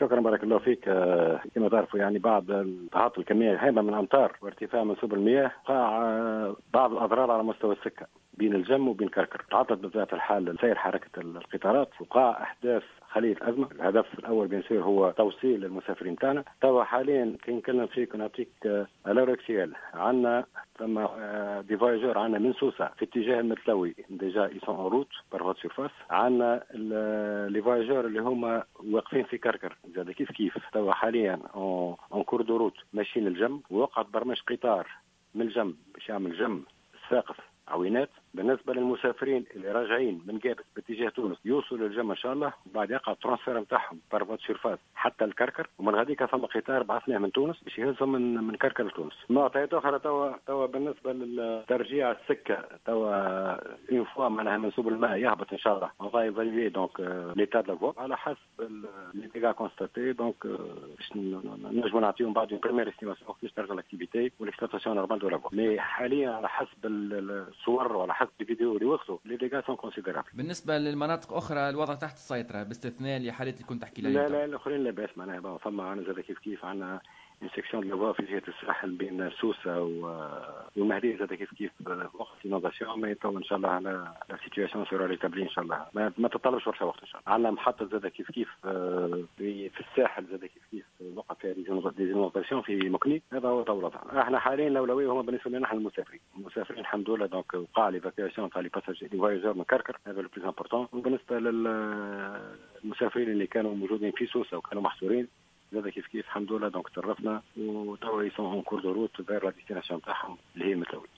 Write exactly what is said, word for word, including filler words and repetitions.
شكرا بارك الله فيك. كما تعرفوا يعني بعد تعاطي الكمية هائلة من الأمطار وارتفاع منسوب المياه وقع بعض الأضرار على مستوى السكة بين الجم وبين كركر. تعطلت بطبيعة الحال سير حركة القطارات، وقع أحداث خلية أزمة. الهدف الأول بيصير هو توصيل المسافرين تاعنا. توا حاليا كي نكلم فيك ونعطيك الوركسيال عندنا ثم دي فواياجور عندنا من سوسة في اتجاه المتلوي ديجا يسون اون روت بارفوت سيرفاس. عندنا لي فواياجور اللي هما واقفين في كركر زاد كيف كيف توا حاليا اون كور دو روت ماشيين الجم، ووقعت برمج قطار من الجم باش يعمل جم الساقف عوينات. بالنسبه للمسافرين اللي راجعين من جابس باتجاه تونس يوصلوا للجم ان شاء الله، وبعد يقع الترانسفير نتاعهم بارفوت سيرفاس حتى الكركر، ومن غاديك ثم قطار بعثناه من تونس باش يهزهم من من كركر لتونس. معطيات اخرى توا توا بالنسبه للترجيع السكه، توا اون فوا معناها منسوب الماء يهبط ان شاء الله اون فا ايفالوي دونك ليتا دو فوا على حسب لي ديغا كونستاتي، دونك باش نجموا نعطيهم بعد اون بريمير استيماسيون كيفاش ترجع لاكتيفيتي والاكسبلوطاسيون نورمال دو لا فوا. مي حاليا على حسب الصور وعلى حسب الفيديو اللي وصلوا لي ديغا سون كونسيديرابل. بالنسبه للمناطق اخرى الوضع تحت السيطره باستثناء الحالات اللي كنت تحكي لها. لا لا الاخرين لا باس معناها ثم عندنا زاد كيف كيف عندنا une section de la voie في جهة الساحل بين سوسة والمهدية زاد كيف كيف وقت inondation، ما تو إن شاء الله على la situation sera rétablie إن شاء الله، ما, ما تطلبش برشا وقت إن شاء الله. عندنا محطة زاد كيف كيف في في الساحل زاد كيف كيف وقع فيها ديزينوفاسيون في مكني. هذا هو الوضع. احنا حاليا الأولوية هما بالنسبة لنا احنا المسافرين. المسافرين الحمد لله دونك وقع ليفاكياسيون تاع لي باساجي دي فواياجور من كركر، هذا لو بليز امبورطون. وبالنسبة للمسافرين اللي كانوا موجودين في سوسة وكانوا محصورين هذا كيف كيف الحمد لله دونك تصرفنا، وتوا يسون اون كور دو روت فير لا ديستيناسيون تاعهم اللي هي متلوي.